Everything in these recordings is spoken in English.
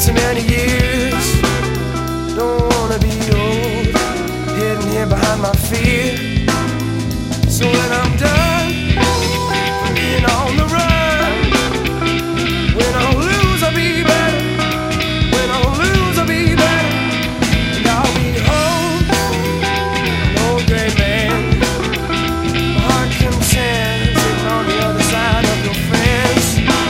too many years. Don't wanna be old, hidden here behind my fear. So when I'm done being on the run, when I lose I'll be better. When I lose I'll be better. And I'll be home, an old gray man, my heart content, sitting on the other side of your fence.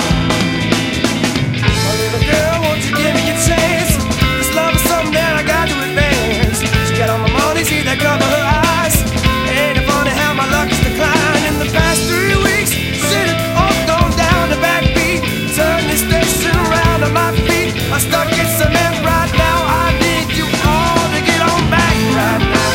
My little girl, won't you give me a chance? This love is something that I got to advance. She got all my money, see that cover her eyes. Ain't it funny how my luck has declined in the past 3 weeks? Sitting all gone down the backbeat, turn this station around on my feet. I'm stuck in cement right now. I need you all to get on back right now.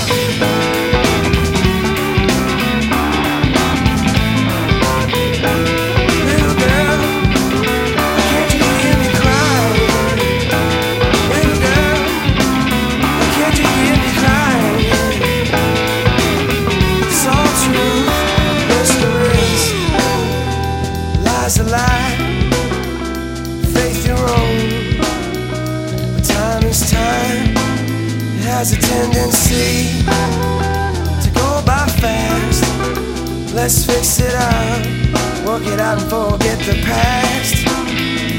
Little girl, can't you hear me crying? Little girl, can't you hear me crying? It's all true, whisperings, lies a lie, faith your own. But time is time, it has a tendency to go by fast. Let's fix it up, work it out and forget the past.